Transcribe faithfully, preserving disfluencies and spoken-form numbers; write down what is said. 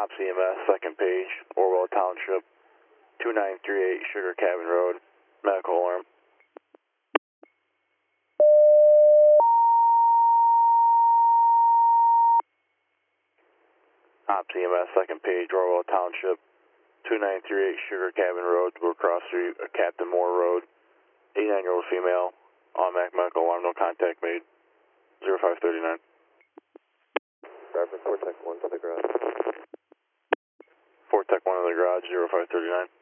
Ops E M S, second page, Orwell Township, two nine three eight Sugar Cabin Road, medical alarm. Ops E M S, second page, Orwell Township, two nine three eight Sugar Cabin Road, Blue Cross Street, uh, Captain Moore Road, eighty-nine-year-old female, automatic medical alarm, no contact made, zero five thirty-nine. Driver four Tech one to the garage. four Tech one in the garage, zero five thirty-nine.